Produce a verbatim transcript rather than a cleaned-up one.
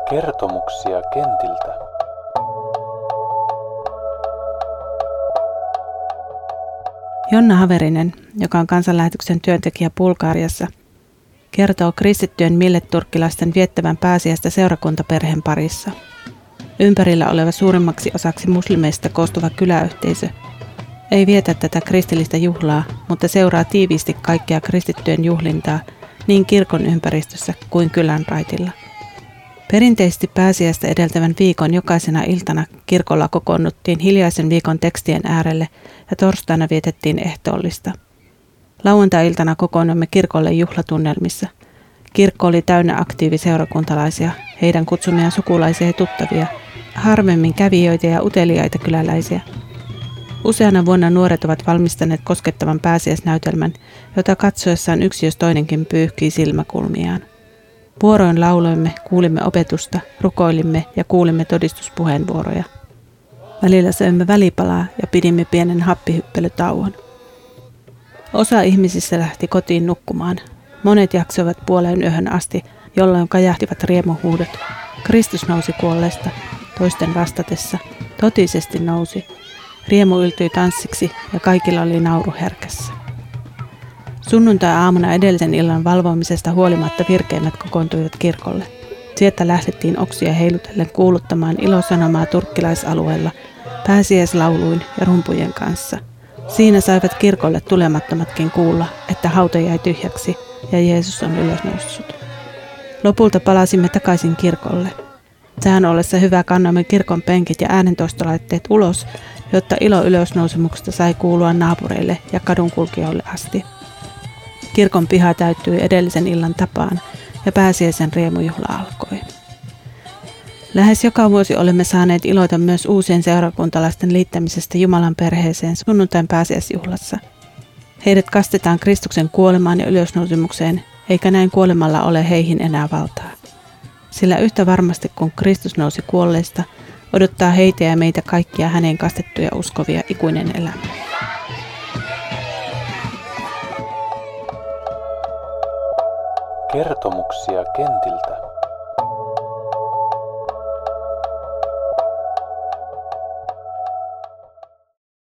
Kertomuksia kentiltä. Jonna Haverinen, joka on kansanlähetyksen työntekijä Bulgariassa, kertoo kristittyjen milletturkkilaisten viettävän pääsiäistä seurakuntaperheen parissa. Ympärillä oleva suurimmaksi osaksi muslimeista koostuva kyläyhteisö ei vietä tätä kristillistä juhlaa, mutta seuraa tiiviisti kaikkea kristittyjen juhlintaa niin kirkon ympäristössä kuin kylän raitilla. Perinteisesti pääsiäistä edeltävän viikon jokaisena iltana kirkolla kokoonnuttiin hiljaisen viikon tekstien äärelle ja torstaina vietettiin ehtoollista. Lauantai-iltana kokoonnuimme kirkolle juhlatunnelmissa. Kirkko oli täynnä aktiiviseurakuntalaisia, heidän kutsumiaan sukulaisia ja tuttavia, harvemmin kävijöitä ja uteliaita kyläläisiä. Useana vuonna nuoret ovat valmistaneet koskettavan pääsiäisnäytelmän, jota katsoessaan yksi jos toinenkin pyyhkii silmäkulmiaan. Vuoroin lauloimme, kuulimme opetusta, rukoilimme ja kuulimme todistuspuheenvuoroja. Välillä söimme välipalaa ja pidimme pienen happihyppelytauon. Osa ihmisistä lähti kotiin nukkumaan. Monet jaksoivat puoleen yöhön asti, jolloin kajahtivat riemuhuudot. Kristus nousi kuolleesta, toisten vastatessa. Totisesti nousi. Riemu yltyi tanssiksi ja kaikilla oli nauru herkässä. Sunnuntai-aamuna edellisen illan valvomisesta huolimatta virkeimmät kokoontuivat kirkolle. Sieltä lähdettiin oksia heilutellen kuuluttamaan ilosanomaa turkkilaisalueella pääsiäislauluin ja rumpujen kanssa. Siinä saivat kirkolle tulemattomatkin kuulla, että hauta jäi tyhjäksi ja Jeesus on ylösnoussut. Lopulta palasimme takaisin kirkolle. Sään ollessa hyvä kannoimme kirkon penkit ja äänentoistolaitteet ulos, jotta ilo ylösnousemuksesta sai kuulua naapureille ja kadunkulkijoille asti. Kirkon piha täyttyi edellisen illan tapaan ja pääsiäisen riemujuhla alkoi. Lähes joka vuosi olemme saaneet iloita myös uusien seurakuntalaisten liittämisestä Jumalan perheeseen sunnuntain pääsiäisjuhlassa. Heidät kastetaan Kristuksen kuolemaan ja ylösnousemukseen, eikä näin kuolemalla ole heihin enää valtaa. Sillä yhtä varmasti kun Kristus nousi kuolleista, odottaa heitä ja meitä kaikkia häneen kastettuja uskovia ikuinen elämä. Kertomuksia kentiltä.